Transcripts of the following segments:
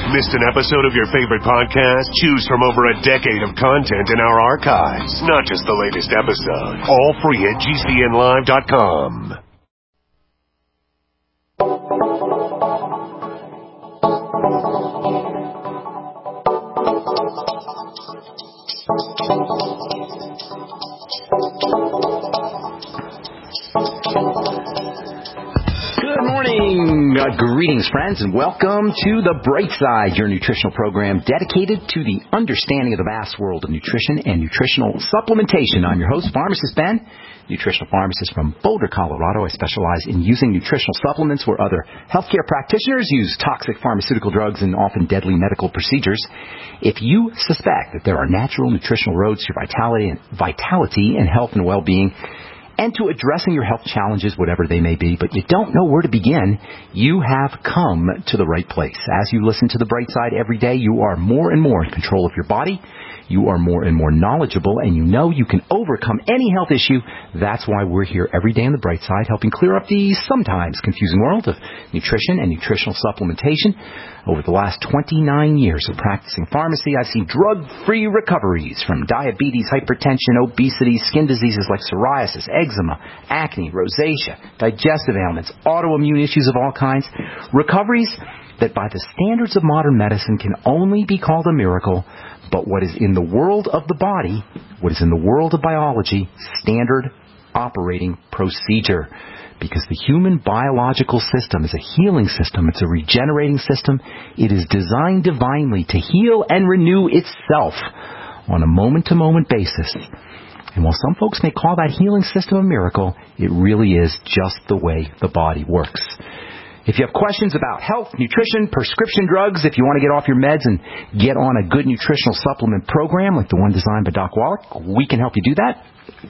Missed an episode of your favorite podcast? Choose from over a decade of content in our archives, not just the latest episode. All free at GCNlive.com. Good morning, greetings friends, and welcome to The Bright Side, your nutritional program dedicated to the understanding of the vast world of nutrition and nutritional supplementation. I'm your host, Pharmacist Ben, nutritional pharmacist from Boulder, Colorado. I specialize in using nutritional supplements where other healthcare practitioners use toxic pharmaceutical drugs and often deadly medical procedures. If you suspect that there are natural nutritional roads to vitality and health and well-being, and to addressing your health challenges, whatever they may be, but you don't know where to begin, you have come to the right place. As you listen to The Bright Side every day, you are more and more in control of your body. You are more and more knowledgeable, and you know you can overcome any health issue. That's why we're here every day on The Bright Side, helping clear up the sometimes confusing world of nutrition and nutritional supplementation. Over the last 29 years of practicing pharmacy, I've seen drug-free recoveries from diabetes, hypertension, obesity, skin diseases like psoriasis, eczema, acne, rosacea, digestive ailments, autoimmune issues of all kinds. Recoveries that by the standards of modern medicine can only be called a miracle, but what is in the world of the body, what is in the world of biology, standard operating procedure. Because the human biological system is a healing system. It's a regenerating system. It is designed divinely to heal and renew itself on a moment-to-moment basis. And while some folks may call that healing system a miracle, it really is just the way the body works. If you have questions about health, nutrition, prescription drugs, if you want to get off your meds and get on a good nutritional supplement program like the one designed by Doc Wallach, we can help you do that.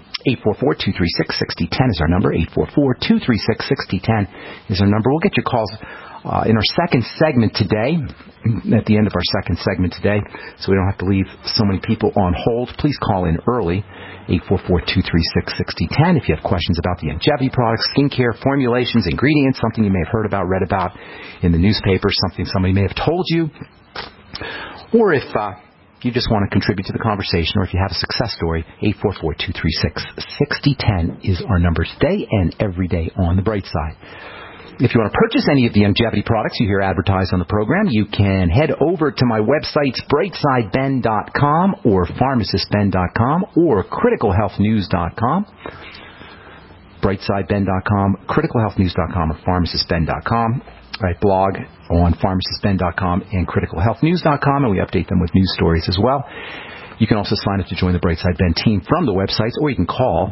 844-236-6010 is our number. 844-236-6010 is our number. We'll get your calls in our second segment today, at the end of our second segment today, so we don't have to leave so many people on hold. Please call in early, 844-236-6010, if you have questions about the Youngevity products, skincare, formulations, ingredients, something you may have heard about, read about in the newspaper, something somebody may have told you, or if you just want to contribute to the conversation, or if you have a success story, 844-236-6010 is our number today and every day on The Bright Side. If you want to purchase any of the Youngevity products you hear advertised on the program, you can head over to my websites, brightsideben.com or pharmacistben.com or criticalhealthnews.com. brightsideben.com, criticalhealthnews.com, or pharmacistben.com. I blog on pharmacistben.com and criticalhealthnews.com, and we update them with news stories as well. You can also sign up to join the Brightside Ben team from the websites, or you can call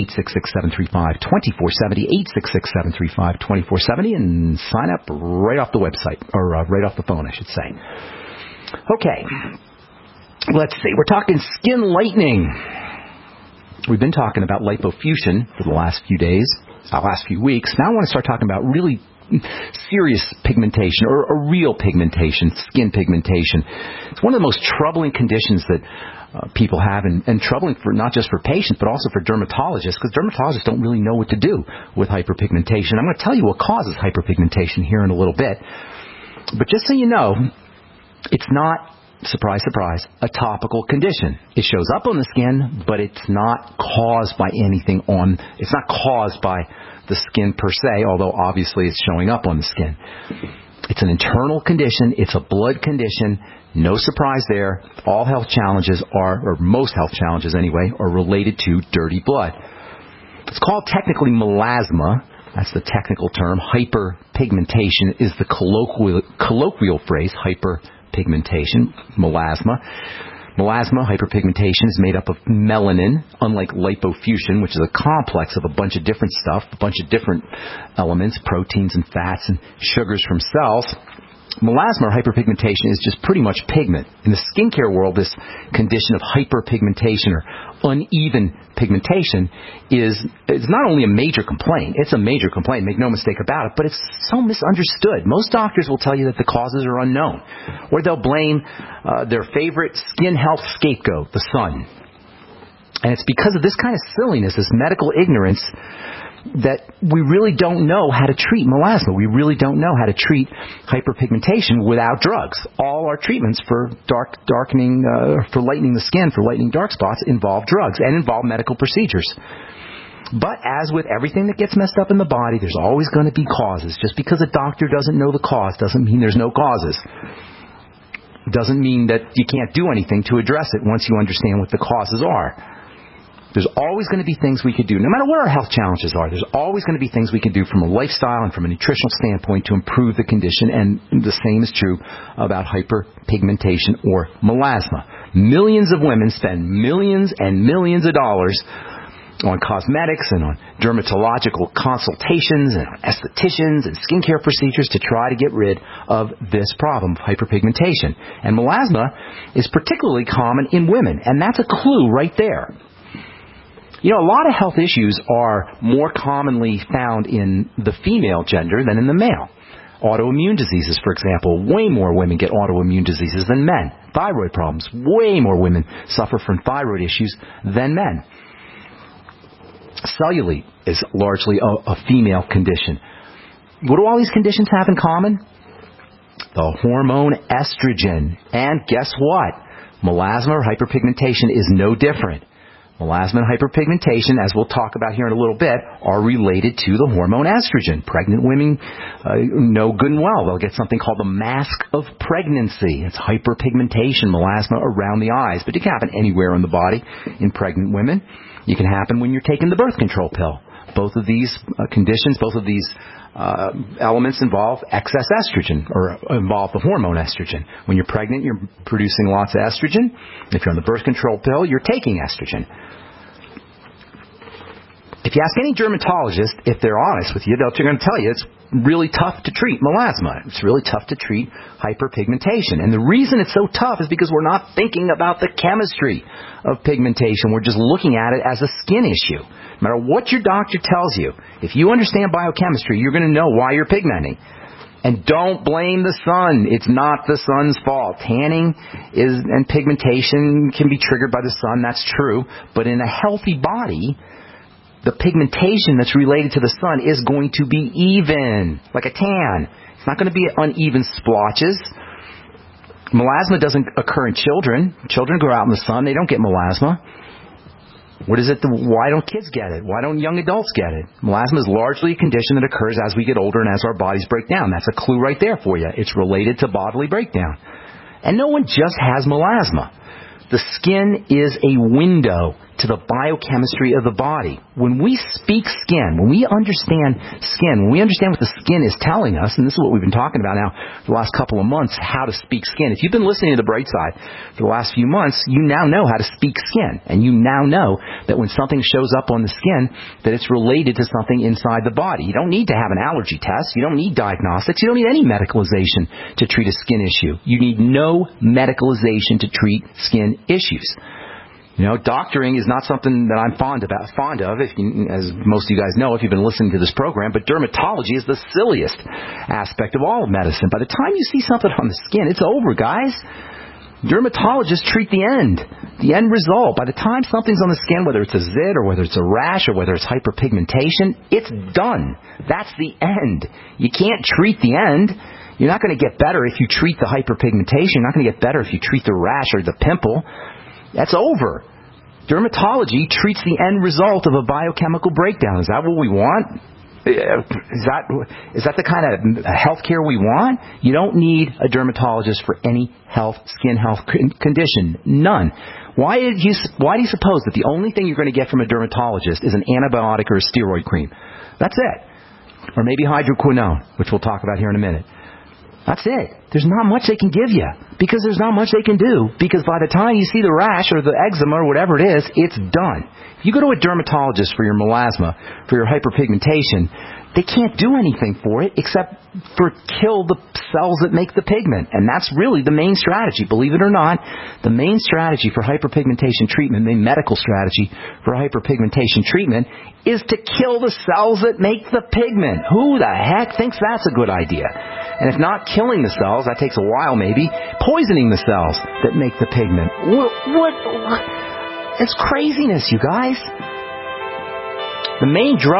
866-735-2470, 866-735-2470, and sign up right off the website, or right off the phone, I should say. Okay, let's see. We're talking skin lightening. We've been talking about lipofusion for the last few days, last few weeks. Now I want to start talking about really serious pigmentation, or real pigmentation, skin pigmentation. It's one of the most troubling conditions that people have, and troubling for not just for patients, but also for dermatologists, because dermatologists don't really know what to do with hyperpigmentation. I'm going to tell you what causes hyperpigmentation here in a little bit. But just so you know, it's not, surprise, surprise, a topical condition. It shows up on the skin, but it's not caused by anything it's not caused by the skin per se, although obviously it's showing up on the skin. It's an internal condition. It's a blood condition. No surprise there. All health challenges or most health challenges anyway, are related to dirty blood. It's called technically melasma. That's the technical term. Hyperpigmentation is the colloquial phrase, hyperpigmentation, melasma. Melasma, hyperpigmentation, is made up of melanin, unlike lipofusion, which is a complex of a bunch of different stuff, a bunch of different elements, proteins and fats and sugars from cells. Melasma or hyperpigmentation is just pretty much pigment. In the skincare world, this condition of hyperpigmentation or uneven pigmentation is not only a major complaint, it's a major complaint, make no mistake about it, but it's so misunderstood. Most doctors will tell you that the causes are unknown, or they'll blame their favorite skin health scapegoat, the sun. And it's because of this kind of silliness, this medical ignorance, that we really don't know how to treat melasma. We really don't know how to treat hyperpigmentation without drugs. All our treatments for darkening, for lightening the skin, for lightening dark spots involve drugs and involve medical procedures. But as with everything that gets messed up in the body, there's always going to be causes. Just because a doctor doesn't know the cause doesn't mean there's no causes. Doesn't mean that you can't do anything to address it once you understand what the causes are. There's always going to be things we could do. No matter what our health challenges are, there's always going to be things we can do from a lifestyle and from a nutritional standpoint to improve the condition, and the same is true about hyperpigmentation or melasma. Millions of women spend millions and millions of dollars on cosmetics and on dermatological consultations and on estheticians and skincare procedures to try to get rid of this problem of hyperpigmentation. And melasma is particularly common in women, and that's a clue right there. You know, a lot of health issues are more commonly found in the female gender than in the male. Autoimmune diseases, for example, way more women get autoimmune diseases than men. Thyroid problems, way more women suffer from thyroid issues than men. Cellulite is largely a female condition. What do all these conditions have in common? The hormone estrogen. And guess what? Melasma or hyperpigmentation is no different. Melasma and hyperpigmentation, as we'll talk about here in a little bit, are related to the hormone estrogen. Pregnant women know good and well. They'll get something called the mask of pregnancy. It's hyperpigmentation, melasma around the eyes. But it can happen anywhere in the body in pregnant women. It can happen when you're taking the birth control pill. Both of these conditions, both of these elements involve excess estrogen, or involve the hormone estrogen. When you're pregnant, you're producing lots of estrogen. If you're on the birth control pill, you're taking estrogen. If you ask any dermatologist, if they're honest with you, they're going to tell you it's really tough to treat melasma. It's really tough to treat hyperpigmentation. And the reason it's so tough is because we're not thinking about the chemistry of pigmentation. We're just looking at it as a skin issue. No matter what your doctor tells you, if you understand biochemistry, you're going to know why you're pigmenting. And don't blame the sun. It's not the sun's fault. Tanning and pigmentation can be triggered by the sun. That's true. But in a healthy body, the pigmentation that's related to the sun is going to be even, like a tan. It's not going to be uneven splotches. Melasma doesn't occur in children. Children go out in the sun. They don't get melasma. What is it? Why don't kids get it? Why don't young adults get it? Melasma is largely a condition that occurs as we get older and as our bodies break down. That's a clue right there for you. It's related to bodily breakdown. And no one just has melasma. The skin is a window to the biochemistry of the body. When we speak skin, when we understand skin, when we understand what the skin is telling us, and this is what we've been talking about now for the last couple of months, how to speak skin. If you've been listening to The Bright Side for the last few months, you now know how to speak skin. And you now know that when something shows up on the skin, that it's related to something inside the body. You don't need to have an allergy test. You don't need diagnostics. You don't need any medicalization to treat a skin issue. You need no medicalization to treat skin issues. You know, doctoring is not something that I'm fond of, as most of you guys know if you've been listening to this program, but dermatology is the silliest aspect of all of medicine. By the time you see something on the skin, it's over, guys. Dermatologists treat the end result. By the time something's on the skin, whether it's a zit or whether it's a rash or whether it's hyperpigmentation, it's done. That's the end. You can't treat the end. You're not going to get better if you treat the hyperpigmentation. You're not going to get better if you treat the rash or the pimple. That's over. Dermatology treats the end result of a biochemical breakdown. Is that what we want? Is that the kind of health care we want? You don't need a dermatologist for any skin health condition. None. Why do you suppose that the only thing you're going to get from a dermatologist is an antibiotic or a steroid cream? That's it. Or maybe hydroquinone, which we'll talk about here in a minute. That's it. There's not much they can give you because there's not much they can do, because by the time you see the rash or the eczema or whatever it is, it's done. If you go to a dermatologist for your melasma, for your hyperpigmentation, they can't do anything for it except for kill the cells that make the pigment. And that's really the main strategy. Believe it or not, the main strategy for hyperpigmentation treatment, the medical strategy for hyperpigmentation treatment, is to kill the cells that make the pigment. Who the heck thinks that's a good idea? And if not killing the cells, that takes a while maybe, poisoning the cells that make the pigment. What? It's craziness, you guys. The main drug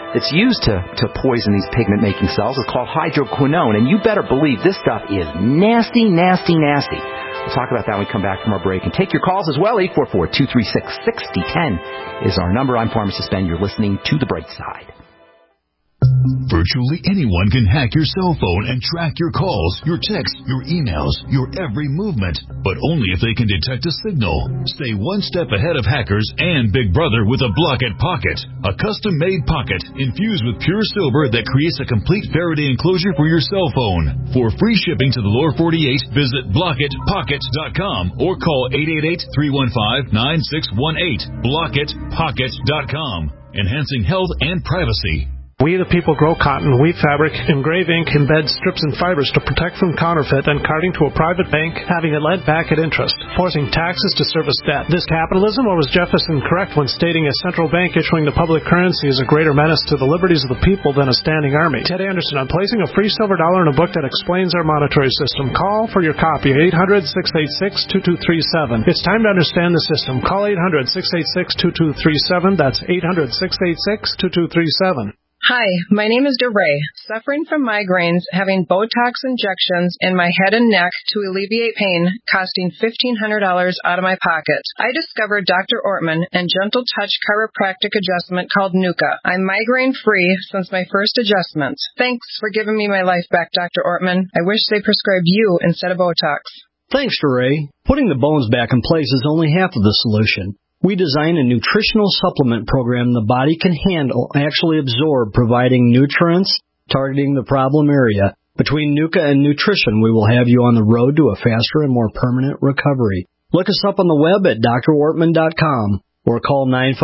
that's used to poison these pigment-making cells is called hydroquinone, and you better believe this stuff is nasty, nasty, nasty. We'll talk about that when we come back from our break. And take your calls as well. 844-236-6010 is our number. I'm Pharmacist Ben. You're listening to The Bright Side. Virtually anyone can hack your cell phone and track your calls, your texts, your emails, your every movement, but only if they can detect a signal. Stay one step ahead of hackers and Big Brother with a Blockit Pocket, a custom-made pocket infused with pure silver that creates a complete Faraday enclosure for your cell phone. For free shipping to the lower 48, visit BlockitPocket.com or call 888-315-9618. BlockitPocket.com, enhancing health and privacy. We the people grow cotton, weave fabric, engrave ink, embed strips and fibers to protect from counterfeit and carting to a private bank, having it lent back at interest, forcing taxes to service debt. This capitalism, or was Jefferson correct when stating a central bank issuing the public currency is a greater menace to the liberties of the people than a standing army? Ted Anderson, I'm placing a free silver dollar in a book that explains our monetary system. Call for your copy, 800-686-2237. It's time to understand the system. Call 800-686-2237. That's 800-686-2237. Hi, my name is DeRay, suffering from migraines, having Botox injections in my head and neck to alleviate pain, costing $1,500 out of my pocket. I discovered Dr. Ortman and Gentle Touch chiropractic adjustment called Nuka. I'm migraine-free since my first adjustment. Thanks for giving me my life back, Dr. Ortman. I wish they prescribed you instead of Botox. Thanks, DeRay. Putting the bones back in place is only half of the solution. We design a nutritional supplement program the body can handle, actually absorb, providing nutrients, targeting the problem area. Between Nuka and nutrition, we will have you on the road to a faster and more permanent recovery. Look us up on the web at drortman.com or call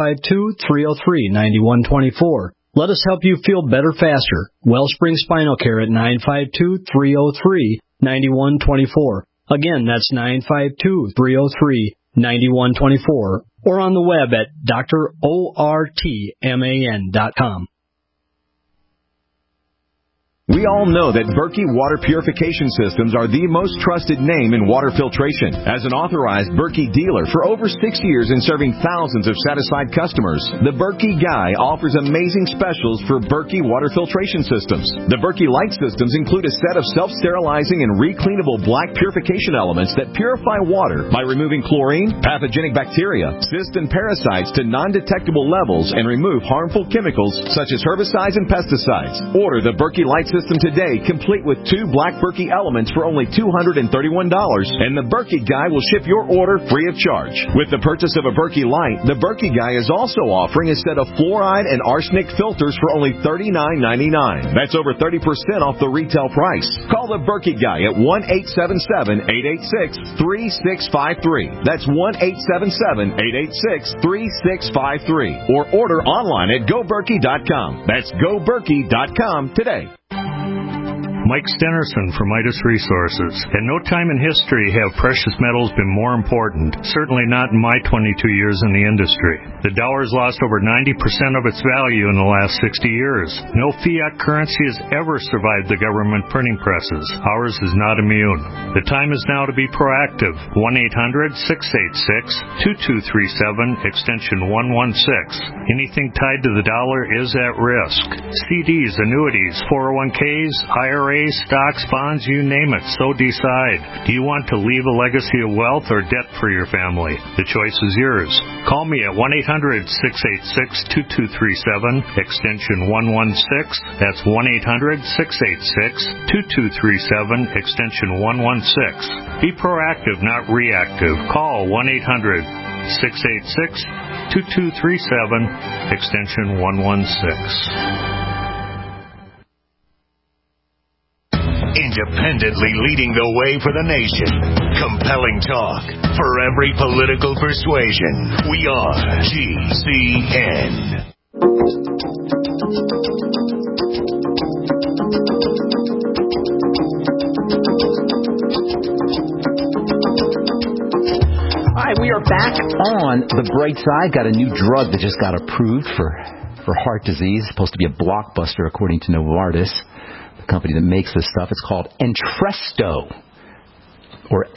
952-303-9124. Let us help you feel better faster. Wellspring Spinal Care at 952-303-9124. Again, that's 952-303-9124. Or on the web at drortman.com. We all know that Berkey Water Purification Systems are the most trusted name in water filtration. As an authorized Berkey dealer for over 6 years and serving thousands of satisfied customers, the Berkey Guy offers amazing specials for Berkey Water Filtration Systems. The Berkey Light Systems include a set of self-sterilizing and recleanable black purification elements that purify water by removing chlorine, pathogenic bacteria, cysts, and parasites to non-detectable levels and remove harmful chemicals such as herbicides and pesticides. Order the Berkey Light System today, complete with 2 black Berkey elements for only $231, and the Berkey Guy will ship your order free of charge. With the purchase of a Berkey Light, the Berkey Guy is also offering a set of fluoride and arsenic filters for only $39.99. That's over 30% off the retail price. Call the Berkey Guy at 1-877-886-3653. That's 1-877-886-3653. Or order online at GoBerkey.com. That's GoBerkey.com today. Mike Stenerson from Midas Resources. At no time in history have precious metals been more important, certainly not in my 22 years in the industry. The dollar has lost over 90% of its value in the last 60 years. No fiat currency has ever survived the government printing presses. Ours is not immune. The time is now to be proactive. 1-800-686-2237, extension 116. Anything tied to the dollar is at risk. CDs, annuities, 401ks, IRAs, stocks, bonds, you name it, so decide. Do you want to leave a legacy of wealth or debt for your family? The choice is yours. Call me at 1-800-686-2237, extension 116. That's 1-800-686-2237, extension 116. Be proactive, not reactive. Call 1-800-686-2237, extension 116. Independently leading the way for the nation. Compelling talk for every political persuasion. We are GCN. All right, we are back on the bright side. Got a new drug that just got approved for heart disease. It's supposed to be a blockbuster, according to Novartis, the company that makes this stuff. It's called Entresto. or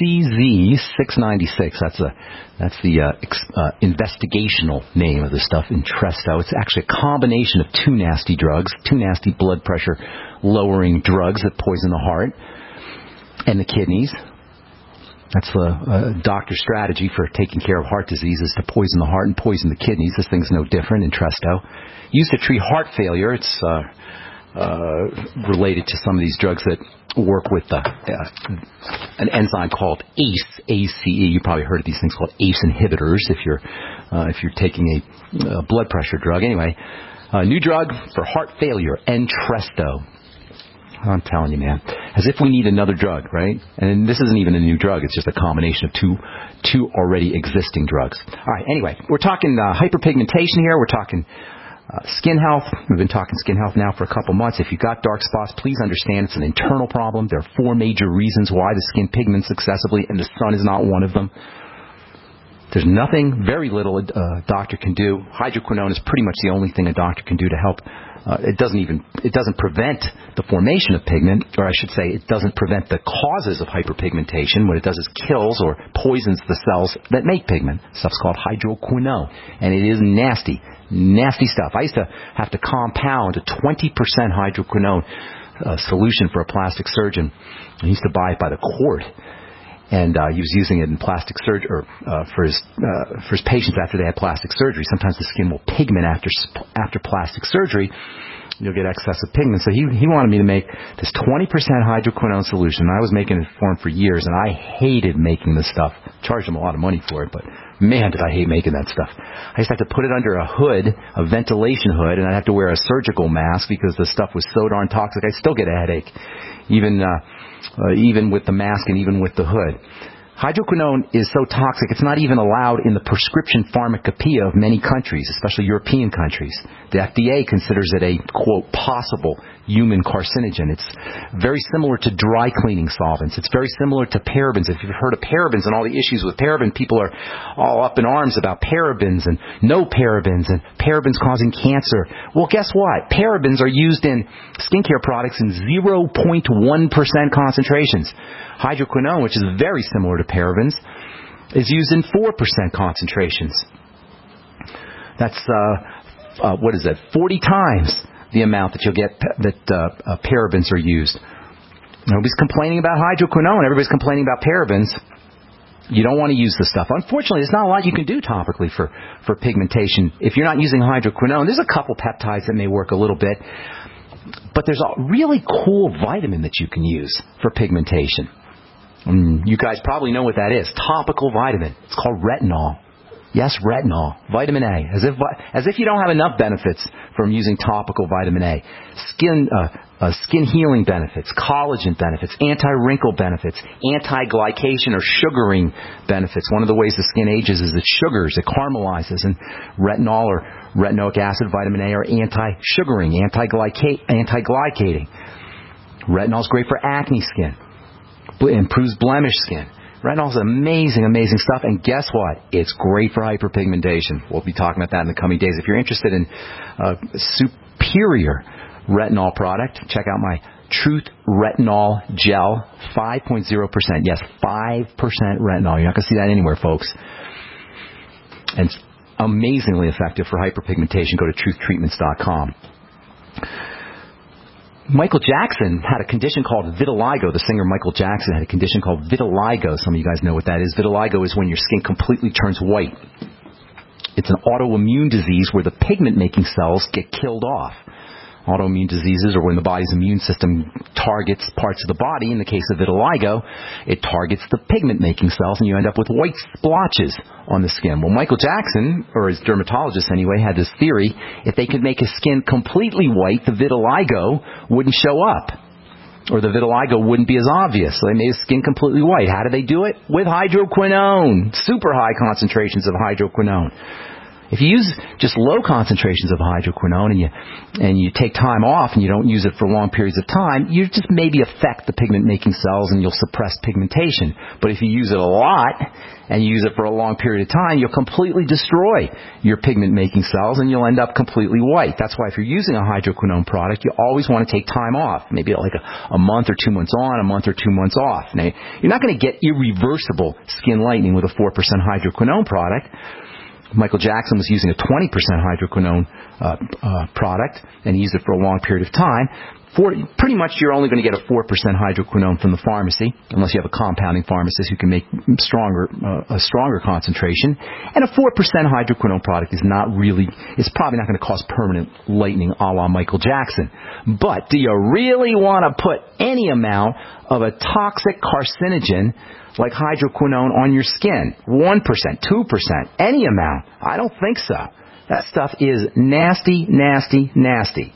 LCZ696. That's the investigational name of the stuff, Entresto. It's actually a combination of two nasty drugs, two nasty blood pressure lowering drugs that poison the heart and the kidneys. That's the doctor's strategy for taking care of heart disease, is to poison the heart and poison the kidneys. This thing's no different, Entresto. Used to treat heart failure. It's related to some of these drugs that work with an enzyme called ACE, ACE. You probably heard of these things called ACE inhibitors if you're taking a blood pressure drug. Anyway, new drug for heart failure, Entresto. I'm telling you, man, as if we need another drug, right? And this isn't even a new drug. It's just a combination of two already existing drugs. All right, anyway, we're talking hyperpigmentation here. We're talking skin health. We've been talking skin health now for a couple months. If you've got dark spots, please understand it's an internal problem. There are 4 major reasons why the skin pigments excessively, and the sun is not one of them. There's nothing, very little a doctor can do. Hydroquinone is pretty much the only thing a doctor can do to help. It doesn't prevent the formation of pigment, or I should say, it doesn't prevent the causes of hyperpigmentation. What it does is kills or poisons the cells that make pigment. Stuff's called hydroquinone, and it is nasty stuff. I used to have to compound a 20% hydroquinone solution for a plastic surgeon. He used to buy it by the quart. And he was using it in plastic surgery for his patients after they had plastic surgery. Sometimes the skin will pigment after plastic surgery. You'll get excessive pigment. So he wanted me to make this 20% hydroquinone solution. I was making it for him for years, and I hated making this stuff. Charged him a lot of money for it, but man, did I hate making that stuff. I used to have to put it under a hood, a ventilation hood, and I'd have to wear a surgical mask because the stuff was so darn toxic. I still get a headache, even with the mask and even with the hood. Hydroquinone is so toxic, it's not even allowed in the prescription pharmacopoeia of many countries, especially European countries. The FDA considers it a, quote, possible human carcinogen. It's very similar to dry cleaning solvents. It's very similar to parabens. If you've heard of parabens and all the issues with paraben, people are all up in arms about parabens and no parabens and parabens causing cancer. Well, guess what? Parabens are used in skincare products in 0.1% concentrations. Hydroquinone, which is very similar to parabens, is used in 4% concentrations. That's, 40 times the amount that you'll get that parabens are used. Nobody's complaining about hydroquinone. Everybody's complaining about parabens. You don't want to use this stuff. Unfortunately, there's not a lot you can do topically for pigmentation. If you're not using hydroquinone, there's a couple peptides that may work a little bit. But there's a really cool vitamin that you can use for pigmentation. You guys probably know what that is. Topical vitamin. It's called retinol. Yes, retinol. Vitamin A. As if you don't have enough benefits from using topical vitamin A. Skin healing benefits, collagen benefits, anti-wrinkle benefits, anti-glycation or sugaring benefits. One of the ways the skin ages is it sugars, it caramelizes, and retinol or retinoic acid, vitamin A are anti-sugaring, anti-glycating. Retinol is great for acne skin. Improves blemish skin. Retinol is amazing, amazing stuff. And guess what? It's great for hyperpigmentation. We'll be talking about that in the coming days. If you're interested in superior retinol product, check out my Truth Retinol Gel, 5.0%. Yes, 5% retinol. You're not going to see that anywhere, folks. And it's amazingly effective for hyperpigmentation. Go to truthtreatments.com. Michael Jackson had a condition called vitiligo. The singer Michael Jackson had a condition called vitiligo. Some of you guys know what that is. Vitiligo is when your skin completely turns white. It's an autoimmune disease where the pigment-making cells get killed off. Autoimmune diseases are when the body's immune system targets parts of the body. In the case of vitiligo, it targets the pigment-making cells, and you end up with white splotches on the skin. Well, Michael Jackson, or his dermatologist anyway, had this theory: if they could make his skin completely white, the vitiligo wouldn't show up, or the vitiligo wouldn't be as obvious. So they made his skin completely white. How did they do it? With hydroquinone. Super high concentrations of hydroquinone. If you use just low concentrations of hydroquinone and you take time off and you don't use it for long periods of time, you just maybe affect the pigment-making cells and you'll suppress pigmentation. But if you use it a lot and you use it for a long period of time, you'll completely destroy your pigment-making cells and you'll end up completely white. That's why if you're using a hydroquinone product, you always want to take time off, maybe like a month or 2 months on, a month or 2 months off. Now, you're not going to get irreversible skin lightening with a 4% hydroquinone product. Michael Jackson was using a 20% hydroquinone product, and he used it for a long period of time. Pretty much you're only going to get a 4% hydroquinone from the pharmacy, unless you have a compounding pharmacist who can make a stronger concentration. And a 4% hydroquinone product is probably not going to cause permanent lightening a la Michael Jackson. But do you really want to put any amount of a toxic carcinogen like hydroquinone on your skin? 1%, 2%, any amount? I don't think so. That stuff is nasty, nasty, nasty.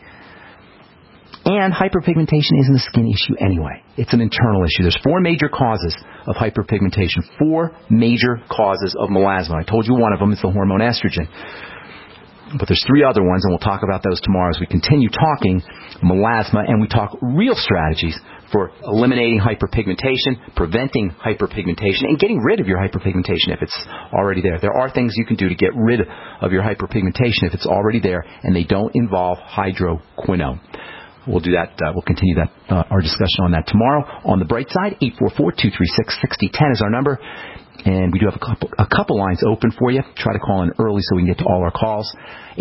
And hyperpigmentation isn't a skin issue anyway. It's an internal issue. There's 4 major causes of hyperpigmentation, 4 major causes of melasma. I told you one of them is the hormone estrogen. But there's 3 other ones, and we'll talk about those tomorrow as we continue talking melasma, and we talk real strategies for eliminating hyperpigmentation, preventing hyperpigmentation, and getting rid of your hyperpigmentation if it's already there. There are things you can do to get rid of your hyperpigmentation if it's already there, and they don't involve hydroquinone. We'll do that. We'll continue our discussion on that tomorrow. On the bright side, 844-236-6010 is our number. And we do have a couple lines open for you. Try to call in early so we can get to all our calls.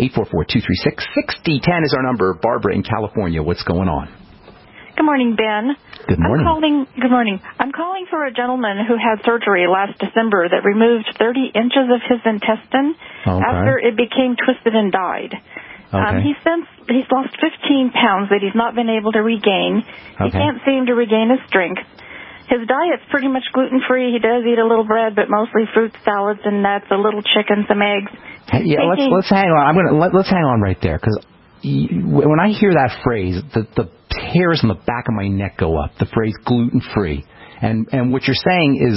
844-236-6010 is our number. Barbara in California, what's going on? Good morning, Ben. Good morning. Good morning. I'm calling for a gentleman who had surgery last December that removed 30 inches of his intestine after it became twisted and died. Okay. He's lost 15 pounds that he's not been able to regain. He can't seem to regain his strength. His diet's pretty much gluten-free. He does eat a little bread, but mostly fruits, salads, and nuts, a little chicken, some eggs. Yeah, let's hang on. Let's hang on right there, because when I hear that phrase, the hairs on the back of my neck go up. The phrase gluten-free. And what you're saying is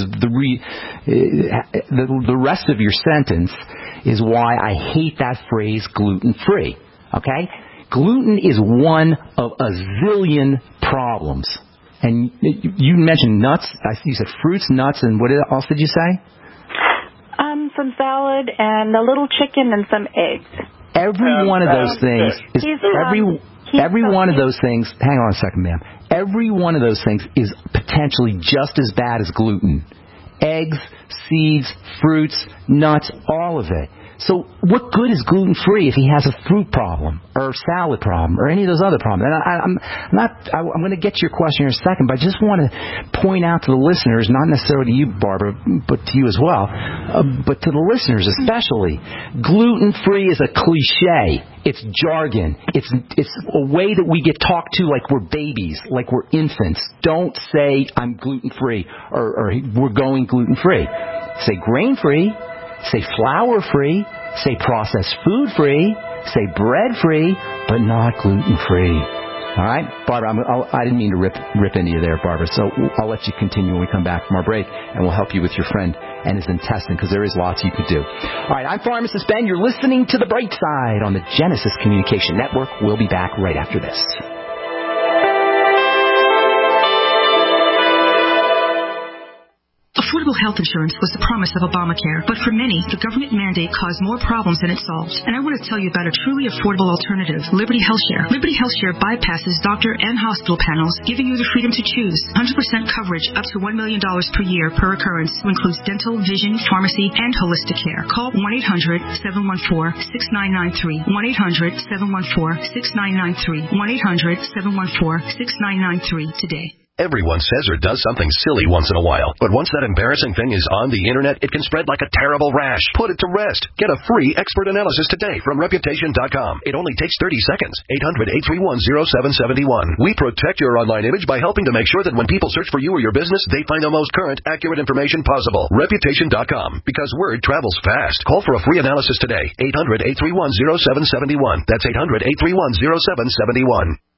the rest of your sentence is why I hate that phrase gluten-free. Okay? Gluten is one of a zillion problems. And you mentioned nuts. You said fruits, nuts, and what else did you say? Some salad and a little chicken and some eggs. Every one of those things is every one of those things. Hang on a second, ma'am. Every one of those things is potentially just as bad as gluten. Eggs, seeds, fruits, nuts, all of it. So what good is gluten-free if he has a fruit problem or a salad problem or any of those other problems? And I'm going to get to your question in a second, but I just want to point out to the listeners, not necessarily to you, Barbara, but to you as well, but to the listeners especially, gluten-free is a cliche. It's jargon. It's a way that we get talked to like we're babies, like we're infants. Don't say I'm gluten-free or we're going gluten-free. Say grain-free. Say flour-free, say processed food-free, say bread-free, but not gluten-free. All right? Barbara, I didn't mean to rip into you there, Barbara, so I'll let you continue when we come back from our break, and we'll help you with your friend and his intestine, because there is lots you could do. All right, I'm Pharmacist Ben. You're listening to The Bright Side on the Genesis Communication Network. We'll be back right after this. Affordable health insurance was the promise of Obamacare, but for many, the government mandate caused more problems than it solved. And I want to tell you about a truly affordable alternative, Liberty HealthShare. Liberty HealthShare bypasses doctor and hospital panels, giving you the freedom to choose 100% coverage up to $1 million per year per occurrence, which includes dental, vision, pharmacy, and holistic care. Call 1-800-714-6993, 1-800-714-6993, 1-800-714-6993 today. Everyone says or does something silly once in a while, but once that embarrassing thing is on the internet, it can spread like a terrible rash. Put it to rest. Get a free expert analysis today from Reputation.com. It only takes 30 seconds. 800-831-0771. We protect your online image by helping to make sure that when people search for you or your business, they find the most current, accurate information possible. Reputation.com. Because word travels fast. Call for a free analysis today. 800-831-0771. That's 800-831-0771.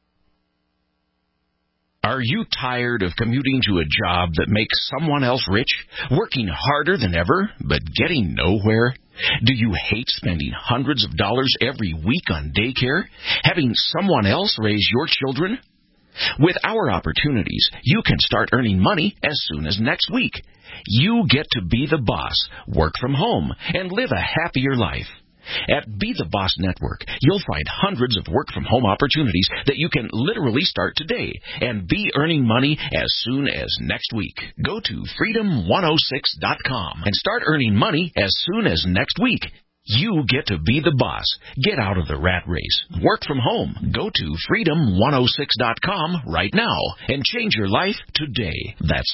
Are you tired of commuting to a job that makes someone else rich, working harder than ever, but getting nowhere? Do you hate spending hundreds of dollars every week on daycare? Having someone else raise your children? With our opportunities, you can start earning money as soon as next week. You get to be the boss, work from home, and live a happier life. At Be the Boss Network, you'll find hundreds of work-from-home opportunities that you can literally start today and be earning money as soon as next week. Go to freedom106.com and start earning money as soon as next week. You get to be the boss. Get out of the rat race. Work from home. Go to freedom106.com right now and change your life today. That's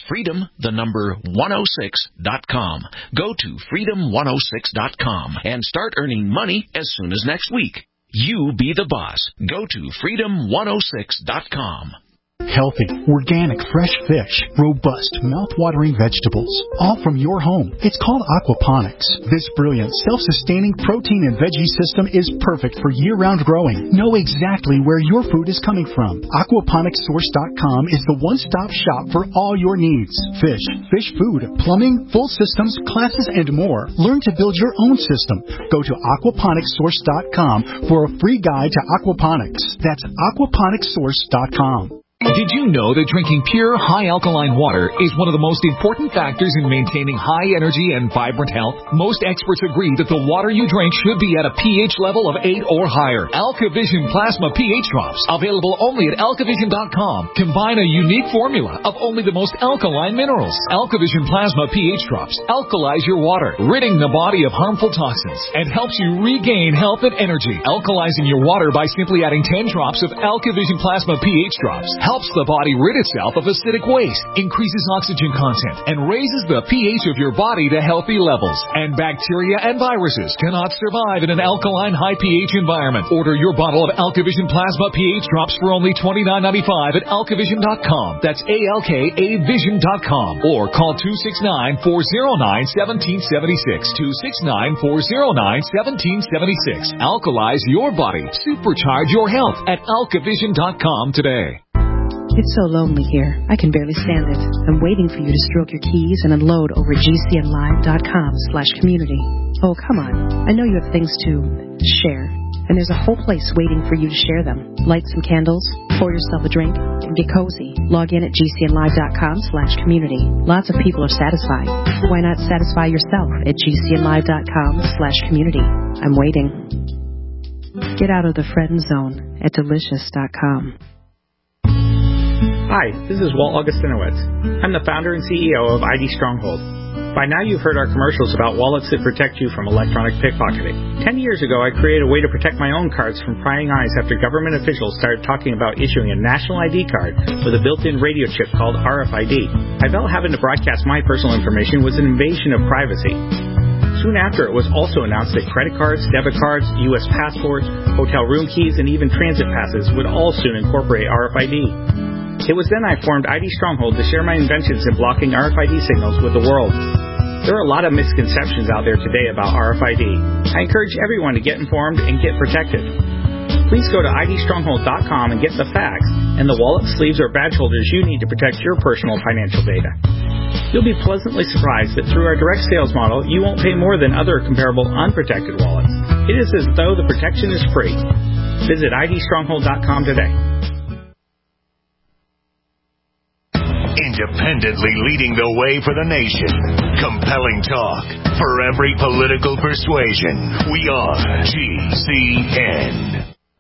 freedom106.com. Go to freedom106.com and start earning money as soon as next week. You be the boss. Go to freedom106.com. Healthy, organic, fresh fish, robust, mouth-watering vegetables, all from your home. It's called aquaponics. This brilliant, self-sustaining protein and veggie system is perfect for year-round growing. Know exactly where your food is coming from. Aquaponicssource.com is the one-stop shop for all your needs. Fish, fish food, plumbing, full systems, classes, and more. Learn to build your own system. Go to aquaponicssource.com for a free guide to aquaponics. That's aquaponicssource.com. Did you know that drinking pure, high-alkaline water is one of the most important factors in maintaining high energy and vibrant health? Most experts agree that the water you drink should be at a pH level of 8 or higher. AlkaVision Plasma pH Drops, available only at alkavision.com, combine a unique formula of only the most alkaline minerals. AlkaVision Plasma pH Drops alkalize your water, ridding the body of harmful toxins, and helps you regain health and energy. Alkalizing your water by simply adding 10 drops of AlkaVision Plasma pH Drops helps the body rid itself of acidic waste, increases oxygen content, and raises the pH of your body to healthy levels. And bacteria and viruses cannot survive in an alkaline high pH environment. Order your bottle of AlkaVision Plasma pH Drops for only $29.95 at alkavision.com. That's ALKAvision.com. Or call 269-409-1776. 269-409-1776. Alkalize your body. Supercharge your health at alkavision.com today. It's so lonely here. I can barely stand it. I'm waiting for you to stroke your keys and unload over at gcnlive.com/community. Oh, come on. I know you have things to share, and there's a whole place waiting for you to share them. Light some candles, pour yourself a drink, and get cozy. Log in at gcnlive.com/community. Lots of people are satisfied. Why not satisfy yourself at gcnlive.com/community? I'm waiting. Get out of the friend zone at delicious.com. Hi, this is Walt Augustinowicz. I'm the founder and CEO of ID Stronghold. By now you've heard our commercials about wallets that protect you from electronic pickpocketing. 10 years ago, I created a way to protect my own cards from prying eyes after government officials started talking about issuing a national ID card with a built-in radio chip called RFID. I felt having to broadcast my personal information was an invasion of privacy. Soon after, it was also announced that credit cards, debit cards, U.S. passports, hotel room keys, and even transit passes would all soon incorporate RFID. It was then I formed ID Stronghold to share my inventions in blocking RFID signals with the world. There are a lot of misconceptions out there today about RFID. I encourage everyone to get informed and get protected. Please go to idstronghold.com and get the facts and the wallet, sleeves, or badge holders you need to protect your personal financial data. You'll be pleasantly surprised that through our direct sales model, you won't pay more than other comparable unprotected wallets. It is as though the protection is free. Visit idstronghold.com today. Independently leading the way for the nation. Compelling talk for every political persuasion. We are GCN.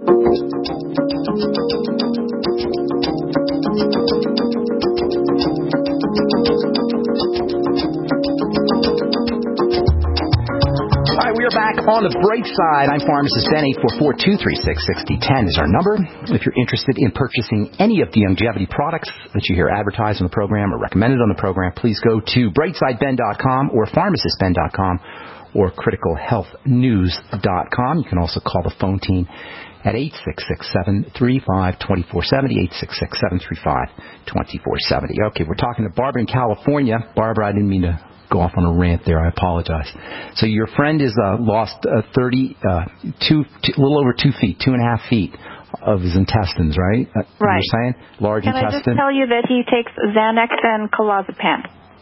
We are back on the break side. I'm Pharmacist Ben. 844-236-6010 is our number. If you're interested in purchasing any of the longevity products that you hear advertised on the program or recommended on the program, please go to brightsideben.com or pharmacistben.com or criticalhealthnews.com. You can also call the phone team at 866-735-2470, 866-735-2470. Okay, we're talking to Barbara in California. Barbara, I didn't mean to go off on a rant there. I apologize. So your friend is lost a little over 2 feet, 2.5 feet of his intestines, right? Right. You're saying large intestine. Can I just tell you that he takes Xanax and clozapam?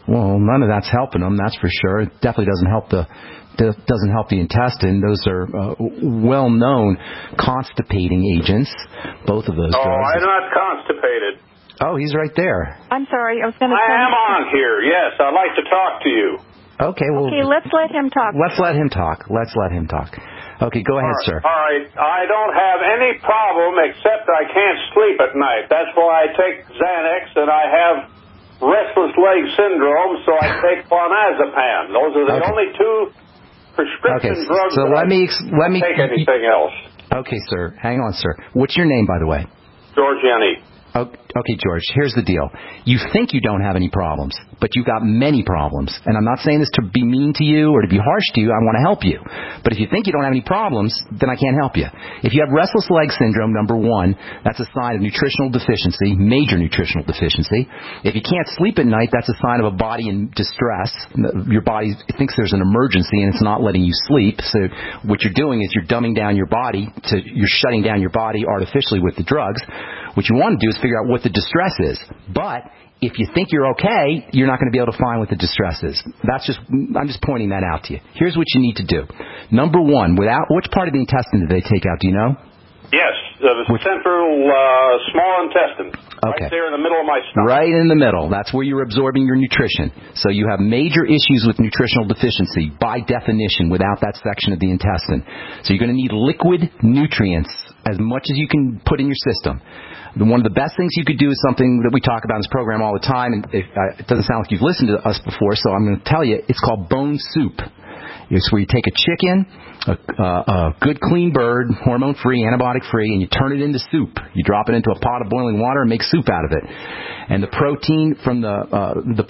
Well, none of that's helping them, that's for sure. It definitely doesn't help the intestine. Those are well-known constipating agents, both of those drugs. I'm not constipated. Oh, he's right there. I'm sorry, I was going to I am on here, yes. I'd like to talk to you. Okay, well... Okay, let's let him talk. Let's let him talk. Okay, go ahead, sir. All right. I don't have any problem except I can't sleep at night. That's why I take Xanax, and I have restless leg syndrome, so I take clonazepam. Those are the only two prescription drugs so that let me take anything else. Okay, sir. Hang on, sir. What's your name, by the way? George Yenny. Okay, George, here's the deal. You think you don't have any problems, but you've got many problems. And I'm not saying this to be mean to you or to be harsh to you. I want to help you. But if you think you don't have any problems, then I can't help you. If you have restless leg syndrome, number one, that's a sign of nutritional deficiency, major nutritional deficiency. If you can't sleep at night, that's a sign of a body in distress. Your body thinks there's an emergency and it's not letting you sleep. So what you're doing is you're dumbing down your body, you're shutting down your body artificially with the drugs. What you want to do is figure out what the distress is. But if you think you're okay, you're not going to be able to find what the distress is. I'm just pointing that out to you. Here's what you need to do. Number one, which part of the intestine did they take out? Do you know? Yes, the central small intestine. Okay. Right there in the middle of my stomach. Right in the middle. That's where you're absorbing your nutrition. So you have major issues with nutritional deficiency by definition without that section of the intestine. So you're going to need liquid nutrients as much as you can put in your system. One of the best things you could do is something that we talk about in this program all the time, and it doesn't sound like you've listened to us before, so I'm going to tell you, it's called bone soup. It's where you take a chicken, a good clean bird, hormone-free, antibiotic-free, and you turn it into soup. You drop it into a pot of boiling water and make soup out of it. And the protein from the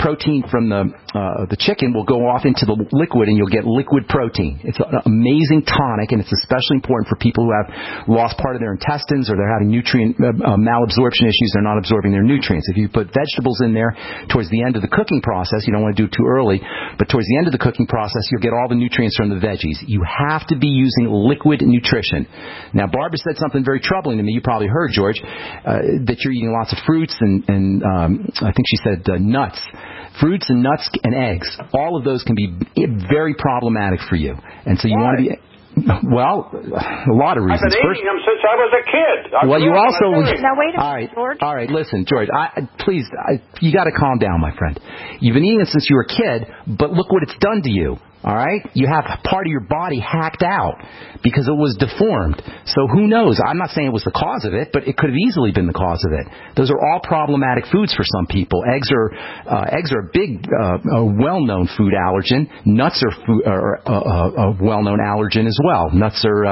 chicken will go off into the liquid, and you'll get liquid protein. It's an amazing tonic, and it's especially important for people who have lost part of their intestines or they're having nutrient malabsorption issues. They're not absorbing their nutrients. If you put vegetables in there towards the end of the cooking process, you don't want to do it too early, but towards the end of the cooking process, you'll get all the nutrients from the veggies. You have to be using liquid nutrition. Now, Barbara said something very troubling to me. You probably heard, George, that you're eating lots of fruits and I think she said nuts. Fruits and nuts and eggs, all of those can be very problematic for you. And so you want to be... Well, a lot of reasons. I've been eating them since I was a kid. You also... Now, wait a minute, George. All right, listen, George, please, you got to calm down, my friend. You've been eating it since you were a kid, but look what it's done to you. All right? You have part of your body hacked out because it was deformed. So who knows? I'm not saying it was the cause of it, but it could have easily been the cause of it. Those are all problematic foods for some people. Eggs are a big, well-known food allergen. Nuts are a well-known allergen as well. Nuts are,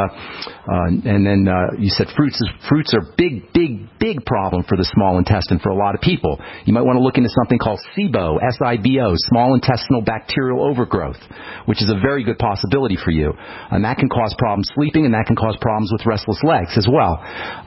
and then you said fruits are big problem for the small intestine for a lot of people. You might want to look into something called SIBO, S-I-B-O, small intestinal bacterial overgrowth, which is a very good possibility for you. And that can cause problems sleeping, and that can cause problems with restless legs as well.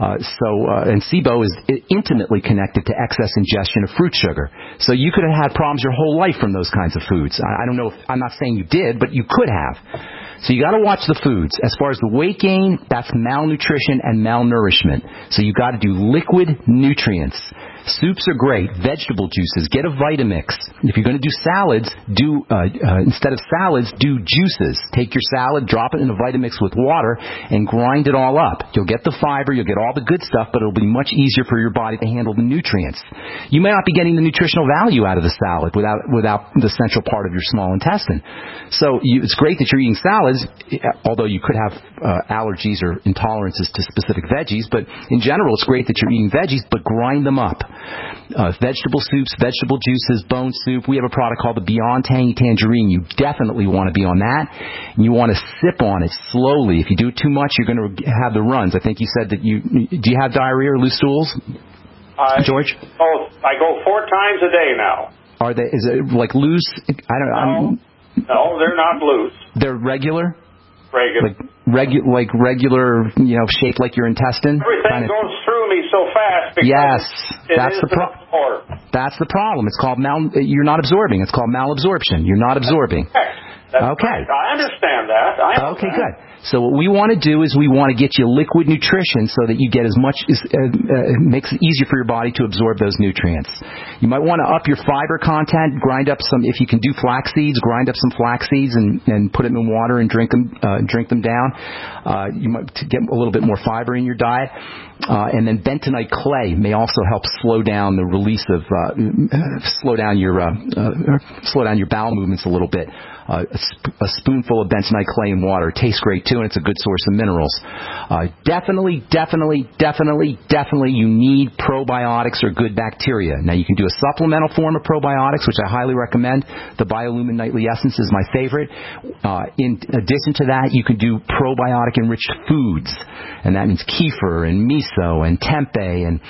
And SIBO is intimately connected to excess ingestion of fruit sugar. So you could have had problems your whole life from those kinds of foods. I don't know I'm not saying you did, but you could have. So you got to watch the foods. As far as the weight gain, that's malnutrition and malnourishment. So you got to do liquid nutrients. Soups are great. Vegetable juices. Get a Vitamix. If you're going to do salads, instead of salads, do juices. Take your salad, drop it in a Vitamix with water, and grind it all up. You'll get the fiber, you'll get all the good stuff, but it'll be much easier for your body to handle the nutrients. You may not be getting the nutritional value out of the salad without the central part of your small intestine. So it's great that you're eating salads, although you could have allergies or intolerances to specific veggies, but in general, it's great that you're eating veggies, but grind them up. Vegetable soups, vegetable juices, bone soup. We have a product called the Beyond Tangy Tangerine. You definitely want to be on that. And you want to sip on it slowly. If you do it too much, you're going to have the runs. I think you said that do you have diarrhea or loose stools, George? I go 4 times a day now. Is it like loose? No, they're not loose. They're regular? Regular. Like regular, shaped like your intestine? Everything goes through me so fast because that's the problem. It's called you're not absorbing. It's called malabsorption. You're not absorbing. Okay. I understand that. Okay, good. So what we want to do is we want to get you liquid nutrition so that you get as much, it makes it easier for your body to absorb those nutrients. You might want to up your fiber content, grind up some, if you can do flax seeds, grind up some flax seeds and put them in water and drink them down. You might get a little bit more fiber in your diet. And then bentonite clay may also help slow down the release of, slow down your bowel movements a little bit. A spoonful of bentonite clay in water. It tastes great too, and it's a good source of minerals. Definitely you need probiotics or good bacteria. Now you can do a supplemental form of probiotics, which I highly recommend. The BioLumin Nightly Essence is my favorite. In addition to that, you can do probiotic enriched foods, and that means kefir and miso and tempeh and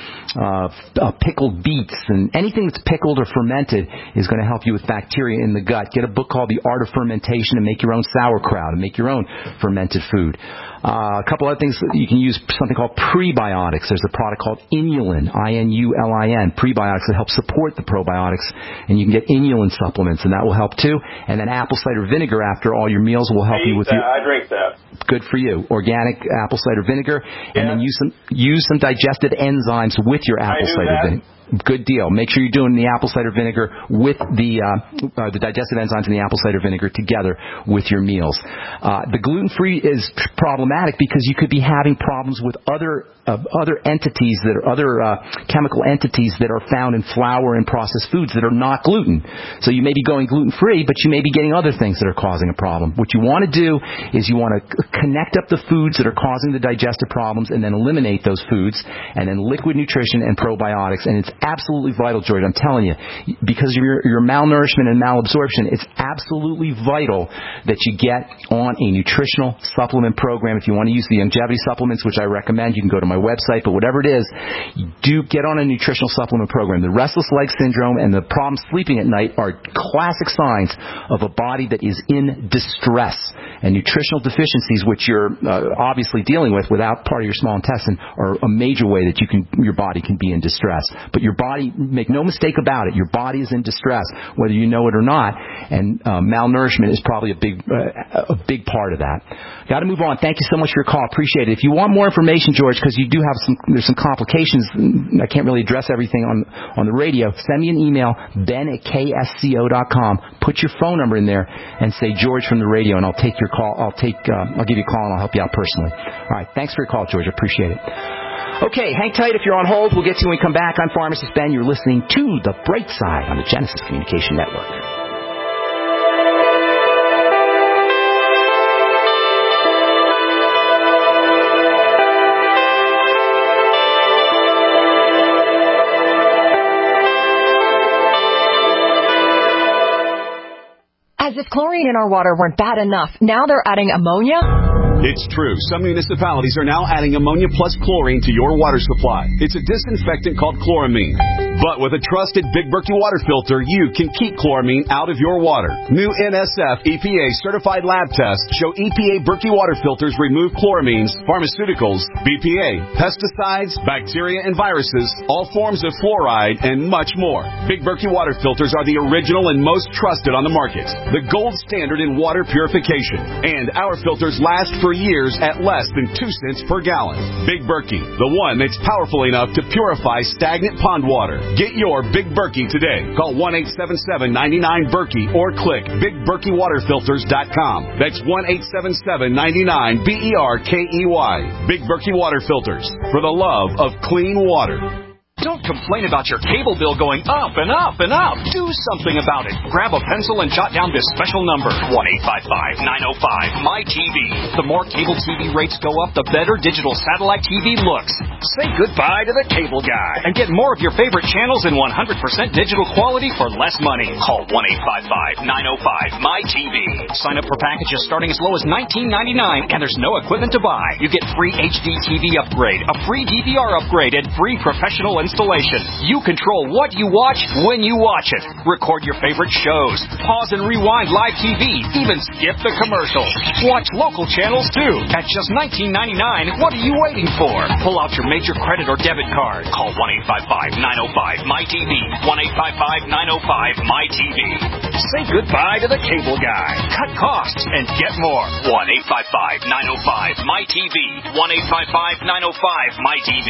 pickled beets, and anything that's pickled or fermented is going to help you with bacteria in the gut. Get a book called The Art of Fermentation and make your own sauerkraut and make your own fermented food. A couple other things, you can use something called prebiotics. There's a product called Inulin, I-N-U-L-I-N, prebiotics that help support the probiotics, and you can get inulin supplements, and that will help too. And then apple cider vinegar after all your meals will help you with your... I drink that. Good for you. Organic apple cider vinegar, and then use some digested enzymes with your apple cider vinegar. Good deal. Make sure you're doing the apple cider vinegar with the digestive enzymes in the apple cider vinegar together with your meals. The gluten-free is problematic because you could be having problems with other entities that are other chemical entities that are found in flour and processed foods that are not gluten. So you may be going gluten-free, but you may be getting other things that are causing a problem. What you want to do is you want to connect up the foods that are causing the digestive problems and then eliminate those foods, and then liquid nutrition and probiotics. And it's absolutely vital, George, I'm telling you, because of your malnourishment and malabsorption, it's absolutely vital that you get on a nutritional supplement program. If you want to use the longevity supplements, which I recommend, you can go to my website, but whatever it is, do get on a nutritional supplement program. The restless leg syndrome and the problem sleeping at night are classic signs of a body that is in distress. And nutritional deficiencies, which you're obviously dealing with without part of your small intestine, are a major way that your body can be in distress. But your body, make no mistake about it, your body is in distress, whether you know it or not, and malnourishment is probably a big part of that. Got to move on. Thank you so much for your call. Appreciate it. If you want more information, George, because you do have there's some complications, I can't really address everything on the radio, send me an email, ben@ksco.com. Put your phone number in there and say George from the radio, and I'll take your call. I'll give you a call and I'll help you out personally. All right. Thanks for your call, George. I appreciate it. Okay, hang tight if you're on hold. We'll get to you when we come back. I'm Pharmacist Ben. You're listening to The Bright Side on the Genesis Communication Network. As if chlorine in our water weren't bad enough, now they're adding ammonia? It's true. Some municipalities are now adding ammonia plus chlorine to your water supply. It's a disinfectant called chloramine. But with a trusted Big Berkey water filter, you can keep chloramine out of your water. New NSF EPA certified lab tests show EPA Berkey water filters remove chloramines, pharmaceuticals, BPA, pesticides, bacteria and viruses, all forms of fluoride, and much more. Big Berkey water filters are the original and most trusted on the market. The gold standard in water purification. And our filters last for years at less than 2 cents per gallon. Big Berkey, the one that's powerful enough to purify stagnant pond water. Get your Big Berkey today. Call 1-877-99-BERKEY or click BigBerkeyWaterFilters.com. That's 1-877-99-BERKEY. Big Berkey Water Filters, for the love of clean water. Don't complain about your cable bill going up and up and up. Do something about it. Grab a pencil and jot down this special number, 1-855-905-MY-TV. The more cable TV rates go up, the better digital satellite TV looks. Say goodbye to the cable guy and get more of your favorite channels in 100% digital quality for less money. Call 1-855-905-MY-TV. Sign up for packages starting as low as $19.99, and there's no equipment to buy. You get free HD TV upgrade, a free DVR upgrade, and free professional installation. installation. You control what you watch when you watch it. Record your favorite shows. Pause and rewind live TV. Even skip the commercials. Watch local channels too. At just $19.99, what are you waiting for? Pull out your major credit or debit card. Call 1-855-905-MyTV. 1-855-905-MyTV. Say goodbye to the cable guy. Cut costs and get more. 1-855-905-MyTV. 1-855-905-MyTV.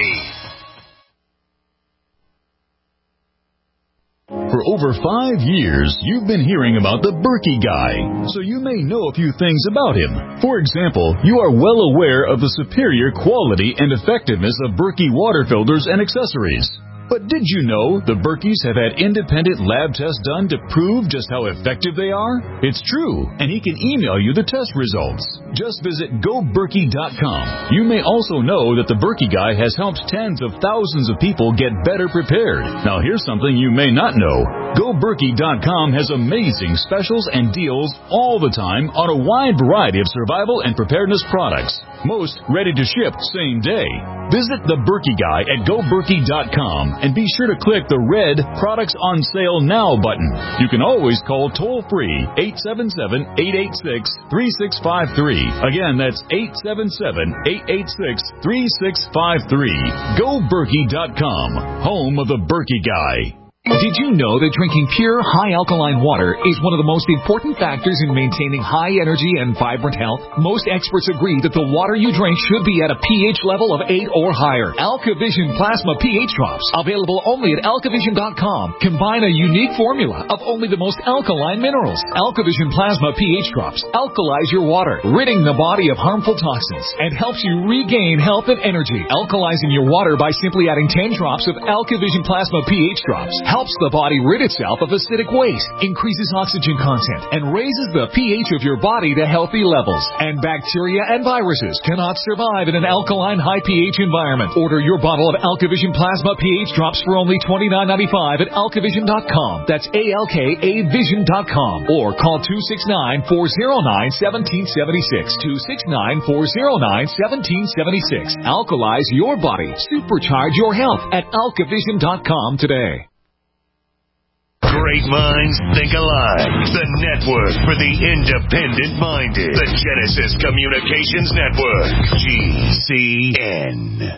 For over 5 years, you've been hearing about the Berkey Guy, so you may know a few things about him. For example, you are well aware of the superior quality and effectiveness of Berkey water filters and accessories. But did you know the Berkeys have had independent lab tests done to prove just how effective they are? It's true, and he can email you the test results. Just visit GoBerkey.com. You may also know that the Berkey Guy has helped tens of thousands of people get better prepared. Now here's something you may not know. GoBerkey.com has amazing specials and deals all the time on a wide variety of survival and preparedness products. Most ready to ship same day. Visit the Berkey Guy at GoBerkey.com and be sure to click the red Products on Sale Now button. You can always call toll-free 877-886-3653. Again, that's 877-886-3653. GoBerkey.com, home of the Berkey Guy. Did you know that drinking pure, high-alkaline water is one of the most important factors in maintaining high energy and vibrant health? Most experts agree that the water you drink should be at a pH level of 8 or higher. AlkaVision Plasma pH Drops, available only at alkavision.com, combine a unique formula of only the most alkaline minerals. AlkaVision Plasma pH Drops alkalize your water, ridding the body of harmful toxins, and helps you regain health and energy. Alkalizing your water by simply adding 10 drops of AlkaVision Plasma pH Drops helps the body rid itself of acidic waste, increases oxygen content, and raises the pH of your body to healthy levels. And bacteria and viruses cannot survive in an alkaline high pH environment. Order your bottle of AlkaVision Plasma pH Drops for only $29.95 at alkavision.com. That's ALKAvision.com. Or call 269-409-1776. 269-409-1776. Alkalize your body. Supercharge your health at alkavision.com today. Great minds think alike. The network for the independent-minded. The Genesis Communications Network. GCN.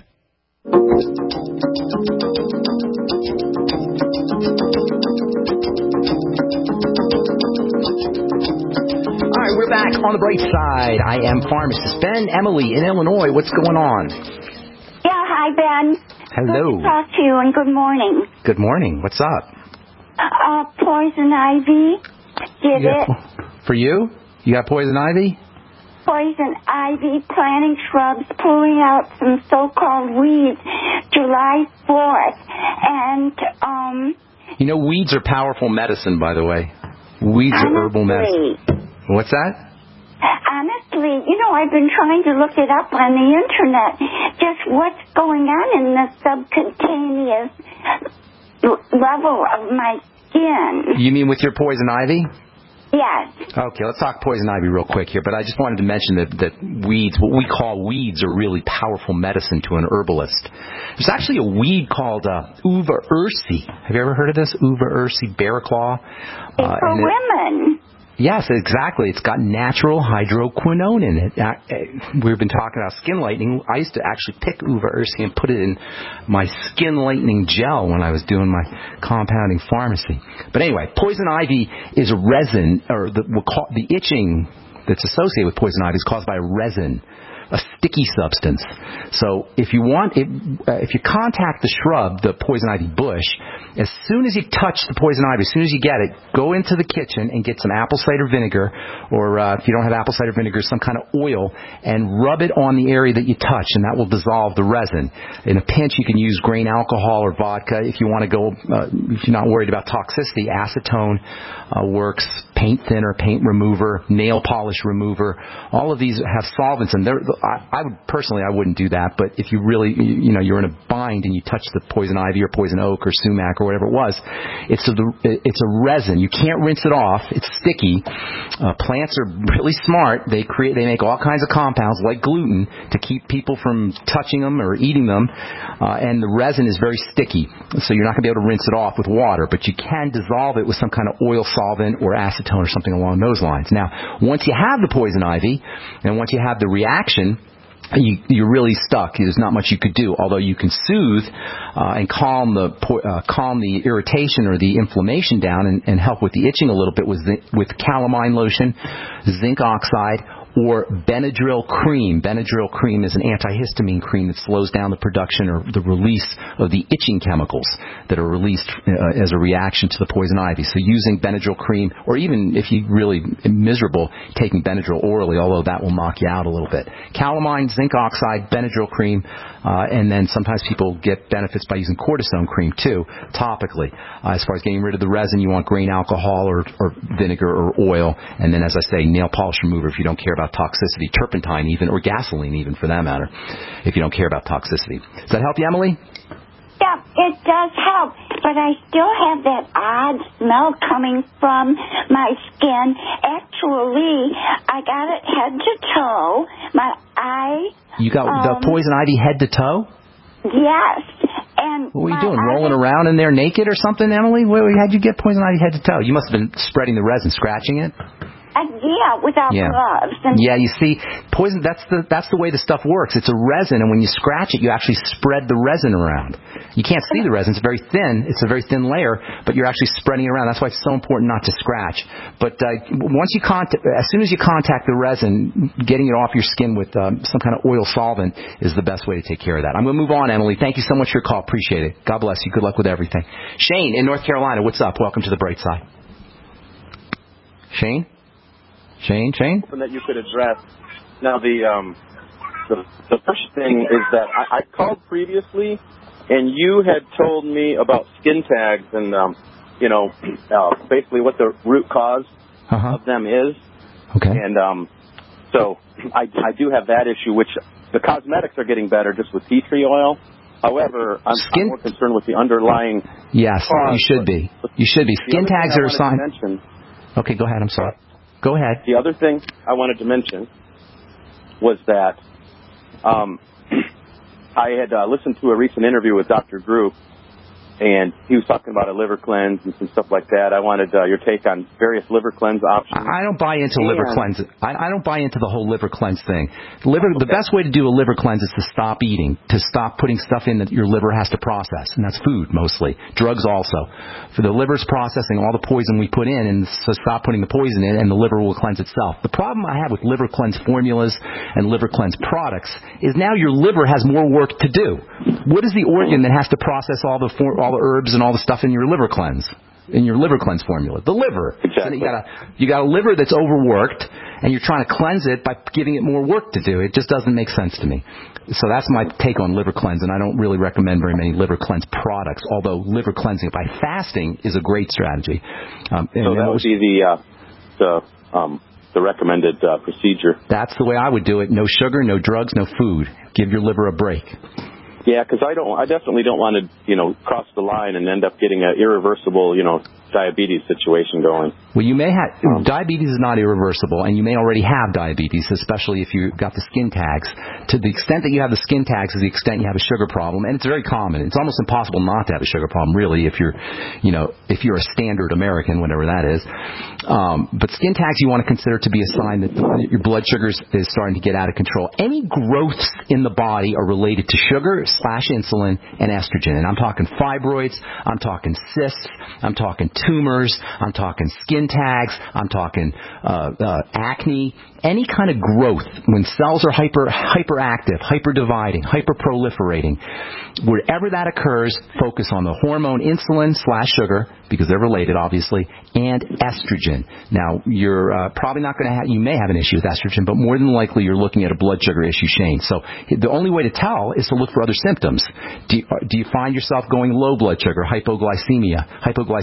All right, we're back on the bright side. I am pharmacist Ben. Emily in Illinois. What's going on? Yeah, hi, Ben. Hello. Good to talk to you, and good morning. Good morning. What's up? Poison ivy. Did it. For you? You got poison ivy? Poison ivy, planting shrubs, pulling out some so-called weeds, July 4th. And, You know, weeds are powerful medicine, by the way. Weeds are herbal medicine. What's that? Honestly, you know, I've been trying to look it up on the Internet, just what's going on in the subcutaneous level of my skin. You mean with your poison ivy? Yes. Okay, let's talk poison ivy real quick here, but I just wanted to mention that weeds, what we call weeds, are really powerful medicine to an herbalist. There's actually a weed called uva ursi. Have you ever heard of this? Uva ursi, bear claw. It's for women. Yes, exactly. It's got natural hydroquinone in it. We've been talking about skin lightening. I used to actually pick uva ursi and put it in my skin lightening gel when I was doing my compounding pharmacy. But anyway, poison ivy is a resin, or the itching that's associated with poison ivy is caused by a resin, a sticky substance. So if you contact the shrub, the poison ivy bush, as soon as you touch the poison ivy, as soon as you get it, go into the kitchen and get some apple cider vinegar, or if you don't have apple cider vinegar, some kind of oil, and rub it on the area that you touch, and that will dissolve the resin. In a pinch, you can use grain alcohol or vodka. If you want to go, if you're not worried about toxicity, acetone works paint thinner, paint remover, nail polish remover. All of these have solvents, and I wouldn't do that. But if you really, you're in a bind and you touch the poison ivy or poison oak or sumac or whatever it was, it's a resin. You can't rinse it off. It's sticky. Plants are really smart. They make all kinds of compounds like gluten to keep people from touching them or eating them, and the resin is very sticky, so you're not going to be able to rinse it off with water, but you can dissolve it with some kind of oil solvent or acetone or something along those lines. Now, once you have the poison ivy and once you have the reaction, you're really stuck. There's not much you could do, although you can soothe and calm the irritation or the inflammation down and help with the itching a little bit with calamine lotion, zinc oxide, or Benadryl cream. Benadryl cream is an antihistamine cream that slows down the production or the release of the itching chemicals that are released as a reaction to the poison ivy. So using Benadryl cream, or even if you're really miserable, taking Benadryl orally, although that will knock you out a little bit. Calamine, zinc oxide, Benadryl cream, and then sometimes people get benefits by using cortisone cream too, topically. As far as getting rid of the resin, you want grain alcohol or vinegar or oil, and then, as I say, nail polish remover if you don't care about toxicity, turpentine even, or gasoline even for that matter, if you don't care about toxicity. Does that help you, Emily? Yeah, it does help, but I still have that odd smell coming from my skin. Actually, I got it head to toe. My eye... You got the poison ivy head to toe? Yes. And what were you doing, rolling around in there naked or something, Emily? How'd you get poison ivy head to toe? You must have been spreading the resin, scratching it? Yeah, without gloves. Yeah, you see, poison, that's the way the stuff works. It's a resin, and when you scratch it, you actually spread the resin around. You can't see the resin. It's very thin. It's a very thin layer, but you're actually spreading it around. That's why it's so important not to scratch. But as soon as you contact the resin, getting it off your skin with some kind of oil solvent is the best way to take care of that. I'm going to move on, Emily. Thank you so much for your call. Appreciate it. God bless you. Good luck with everything. Shane in North Carolina, what's up? Welcome to the Bright Side. Shane? Shane? Something that you could address. Now, the first thing is that I called previously, and you had told me about skin tags and, basically what the root cause of them is. Okay. And so I do have that issue, which the cosmetics are getting better just with tea tree oil. However, I'm more concerned with the underlying cause. You should be. Skin tags are a sign. Okay, go ahead. I'm sorry. Go ahead. The other thing I wanted to mention was that I had listened to a recent interview with Dr. Drew, and he was talking about a liver cleanse and some stuff like that. I wanted your take on various liver cleanse options. I don't buy into liver cleanse. I don't buy into the whole liver cleanse thing. The best way to do a liver cleanse is to stop eating, to stop putting stuff in that your liver has to process, and that's food mostly. Drugs also. For the liver's processing all the poison we put in, and so stop putting the poison in, and the liver will cleanse itself. The problem I have with liver cleanse formulas and liver cleanse products is now your liver has more work to do. What is the organ that has to process all the herbs and all the stuff in your liver cleanse? In your liver cleanse formula, the liver. Exactly. So you got a liver that's overworked, and you're trying to cleanse it by giving it more work to do. It just doesn't make sense to me. So that's my take on liver cleanse, and I don't really recommend very many liver cleanse products. Although liver cleansing by fasting is a great strategy. So that would be the recommended procedure. That's the way I would do it. No sugar, no drugs, no food. Give your liver a break. Yeah, because I definitely don't want to, cross the line and end up getting an irreversible, diabetes situation going. Well, you may have diabetes is not irreversible, and you may already have diabetes, especially if you've got the skin tags. To the extent that you have the skin tags is the extent you have a sugar problem, and it's very common. It's almost impossible not to have a sugar problem, really, if you're a standard American, whatever that is. But skin tags you want to consider to be a sign that your blood sugar is starting to get out of control. Any growths in the body are related to sugar/insulin and estrogen, and I'm talking fibroids, I'm talking cysts, I'm talking tumors, I'm talking skin tags, I'm talking acne, any kind of growth. When cells are hyperactive, hyperdividing, hyperproliferating, wherever that occurs, focus on the hormone insulin/sugar, because they're related, obviously, and estrogen. Now, you're probably not going to have, you may have an issue with estrogen, but more than likely you're looking at a blood sugar issue, Shane. So the only way to tell is to look for other symptoms. Do you find yourself going low blood sugar, hypoglycemic?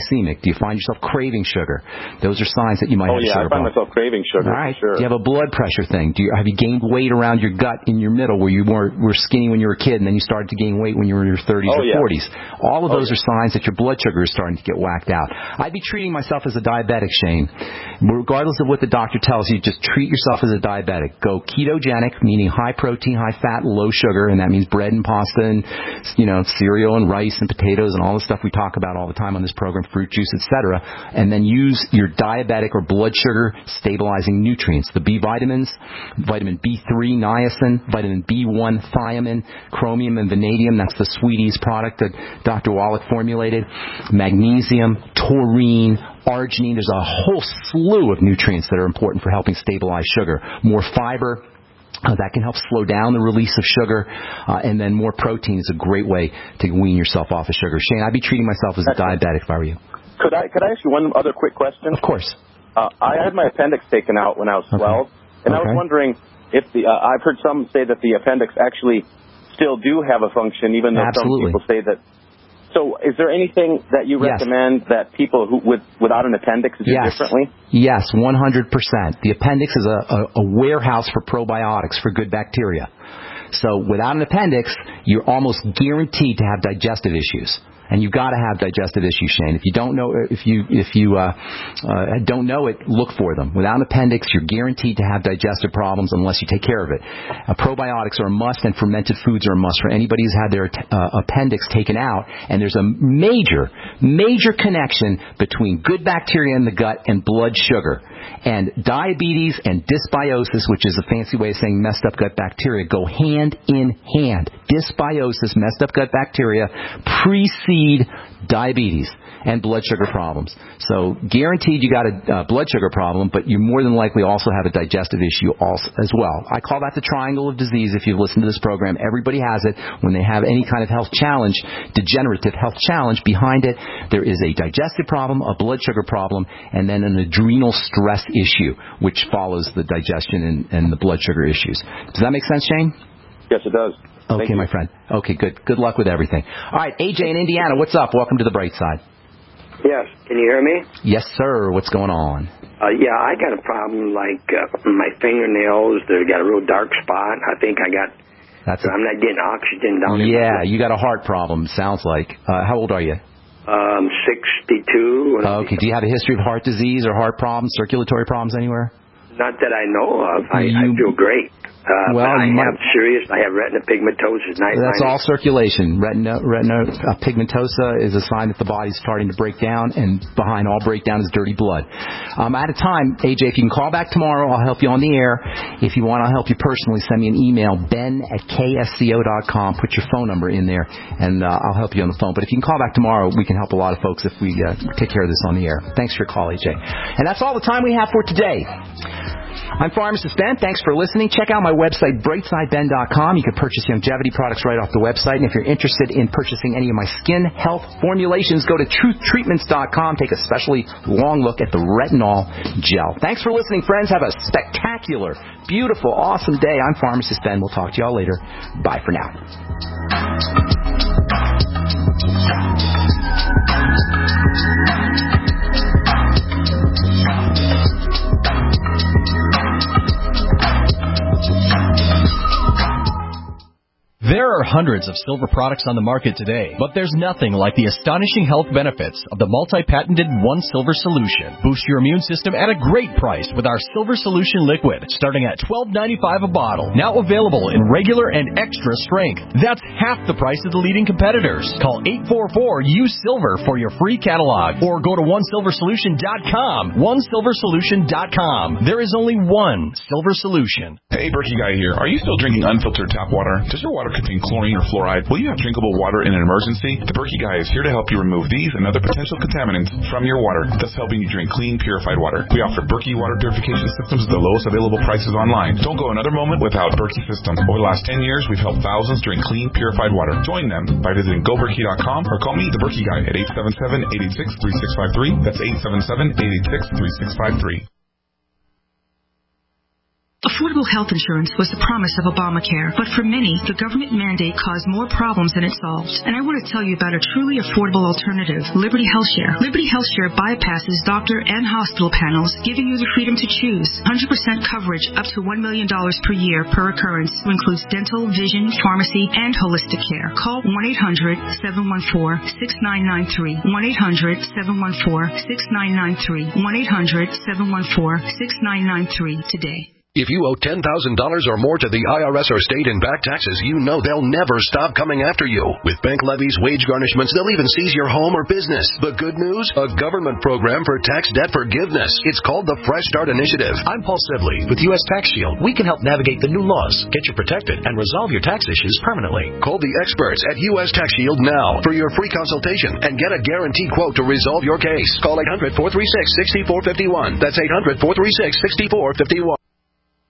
Do you find yourself craving sugar? Those are signs that you might have a sugar problem. I find myself craving sugar. All right. For sure. Do you have a blood pressure thing? Have you gained weight around your gut in your middle where you were skinny when you were a kid and then you started to gain weight when you were in your 30s or 40s? All of those are signs that your blood sugar is starting to get whacked out. I'd be treating myself as a diabetic, Shane. Regardless of what the doctor tells you, just treat yourself as a diabetic. Go ketogenic, meaning high protein, high fat, low sugar, and that means bread and pasta and, cereal and rice and potatoes and all the stuff we talk about all the time on this program, fruit juice, etc. And then use your diabetic or blood sugar stabilizing nutrients. The B vitamins, vitamin B3, niacin, vitamin B1, thiamine, chromium and vanadium. That's the Sweeties product that Dr. Wallach formulated. Magnesium, taurine, arginine. There's a whole slew of nutrients that are important for helping stabilize sugar. More fiber. That can help slow down the release of sugar, and then more protein is a great way to wean yourself off of sugar. Shane, I'd be treating myself as a diabetic if I were you. Could I ask you one other quick question? Of course. I had my appendix taken out when I was 12, and I was wondering if I've heard some say that the appendix actually still do have a function, even though some people say that. So is there anything that you recommend that people who without an appendix do differently? Yes, 100%. The appendix is a warehouse for probiotics, for good bacteria. So without an appendix, you're almost guaranteed to have digestive issues. And you've got to have digestive issues, Shane. If you don't know, don't know it, look for them. Without an appendix, you're guaranteed to have digestive problems unless you take care of it. Probiotics are a must, and fermented foods are a must for anybody who's had their appendix taken out. And there's a major connection between good bacteria in the gut and blood sugar. And diabetes and dysbiosis, which is a fancy way of saying messed up gut bacteria, go hand in hand. Dysbiosis, messed up gut bacteria, precede diabetes and blood sugar problems. So guaranteed you got a blood sugar problem, but you more than likely also have a digestive issue also as well. I call that the triangle of disease. If you've listened to this program, everybody has it. When they have any kind of health challenge, degenerative health challenge, behind it, there is a digestive problem, a blood sugar problem, and then an adrenal stress issue, which follows the digestion and the blood sugar issues. Does that make sense, Shane? Yes, it does. Okay, my friend. Okay, good. Good luck with everything. All right, AJ in Indiana, what's up? Welcome to the Bright Side. Yes. Can you hear me? Yes, sir. What's going on? Yeah, I got a problem like my fingernails. They got a real dark spot. I think I'm not getting oxygen down there. Yeah, you got a heart problem, sounds like. How old are you? 62. Okay. Do you have a history of heart disease or heart problems, circulatory problems anywhere? Not that I know of. I feel great. But I have retina pigmentosis. That's all circulation. Retina pigmentosa is a sign that the body's starting to break down, and behind all breakdown is dirty blood. Out of time, AJ, if you can call back tomorrow, I'll help you on the air. If you want, I'll help you personally. Send me an email, ben@ksco.com. Put your phone number in there, and I'll help you on the phone. But if you can call back tomorrow, we can help a lot of folks if we take care of this on the air. Thanks for your call, AJ. And that's all the time we have for today. I'm Pharmacist Ben. Thanks for listening. Check out my website, brightsideben.com. You can purchase longevity products right off the website. And if you're interested in purchasing any of my skin health formulations, go to truthtreatments.com. Take a specially long look at the retinol gel. Thanks for listening, friends. Have a spectacular, beautiful, awesome day. I'm Pharmacist Ben. We'll talk to you all later. Bye for now. There are hundreds of silver products on the market today, but there's nothing like the astonishing health benefits of the multi-patented One Silver Solution. Boost your immune system at a great price with our Silver Solution Liquid, starting at $12.95 a bottle. Now available in regular and extra strength. That's half the price of the leading competitors. Call 844-USILVER for your free catalog, or go to OneSilverSolution.com. OneSilverSolution.com. There is only one Silver Solution. Hey, Berkey Guy here. Are you still drinking unfiltered tap water? Does your water contain chlorine or fluoride? Will you have drinkable water in an emergency? The Berkey Guy is here to help you remove these and other potential contaminants from your water, thus helping you drink clean, purified water. We offer Berkey water purification systems at the lowest available prices online. Don't go another moment without Berkey system. Over the last 10 years, we've helped thousands drink clean, purified water. Join them by visiting GoBerkey.com or call me, the Berkey Guy, at 877-886-3653. That's 877-886-3653. The Affordable health insurance was the promise of Obamacare, but for many, the government mandate caused more problems than it solved. And I want to tell you about a truly affordable alternative, Liberty HealthShare. Liberty HealthShare bypasses doctor and hospital panels, giving you the freedom to choose. 100% coverage up to $1 million per year per occurrence, who includes dental, vision, pharmacy, and holistic care. Call 1-800-714-6993. 1-800-714-6993. 1-800-714-6993 today. If you owe $10,000 or more to the IRS or state in back taxes, you know they'll never stop coming after you. With bank levies, wage garnishments, they'll even seize your home or business. The good news? A government program for tax debt forgiveness. It's called the Fresh Start Initiative. I'm Paul Sibley with U.S. Tax Shield. We can help navigate the new laws, get you protected, and resolve your tax issues permanently. Call the experts at U.S. Tax Shield now for your free consultation and get a guaranteed quote to resolve your case. Call 800-436-6451. That's 800-436-6451.